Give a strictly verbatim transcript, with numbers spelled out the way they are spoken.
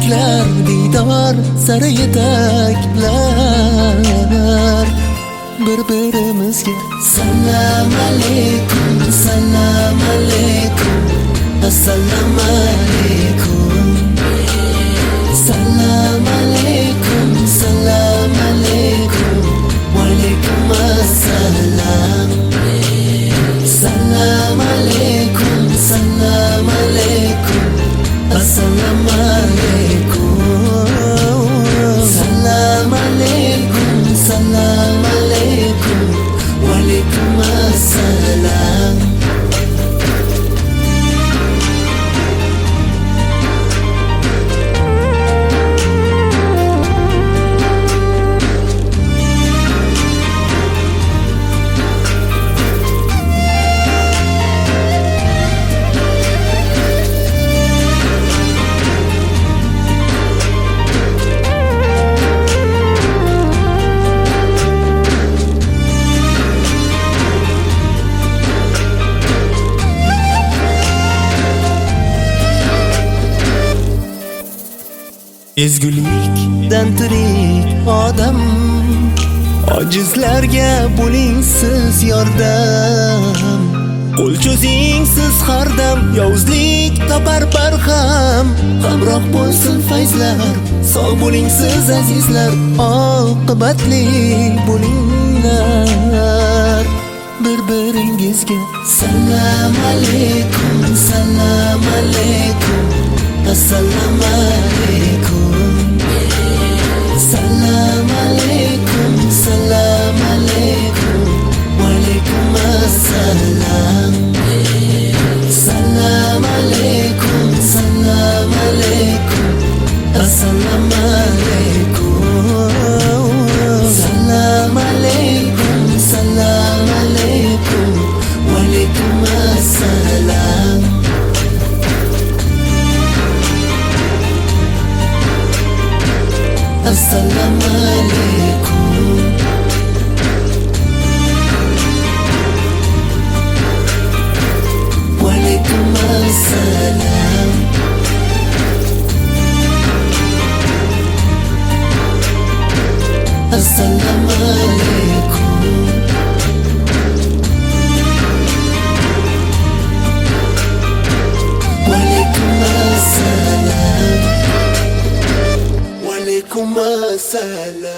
yuraglar diydor sari yetaklar. Bir-birimizga salom alaykum, salom alaykum, assalomu alaykum. Salom alaykum, salom alaykum, va alaykum assalom. Salom alaykum, salom alaykum, assalomu alaykum. Salom alaykum, salom alaykum, va alaykum assalom. Ezgulikdan tirik odam, ojizlarga bo'ling siz yordam. Qo'l cho'zing siz har dam, yovuzlik topar barham. Hamroh bo'lsin fayzlar, sog' bo'ling siz azizlar, oqibatli bo'linglar. Bir-biringizga salom alaykum, salom alaykum, assalomu alaykum. Salom alaykum, salom alaykum, va alaykum assalom. Salom alaykum, salom alaykum, assalomu alaykum. Salom alaykum, salom alaykum, va alaykum assalom. Assalomu alaykum. Va alaykum assalom. Assalomu alaykum. Va alaykum assalom. Wa alaykum assalam.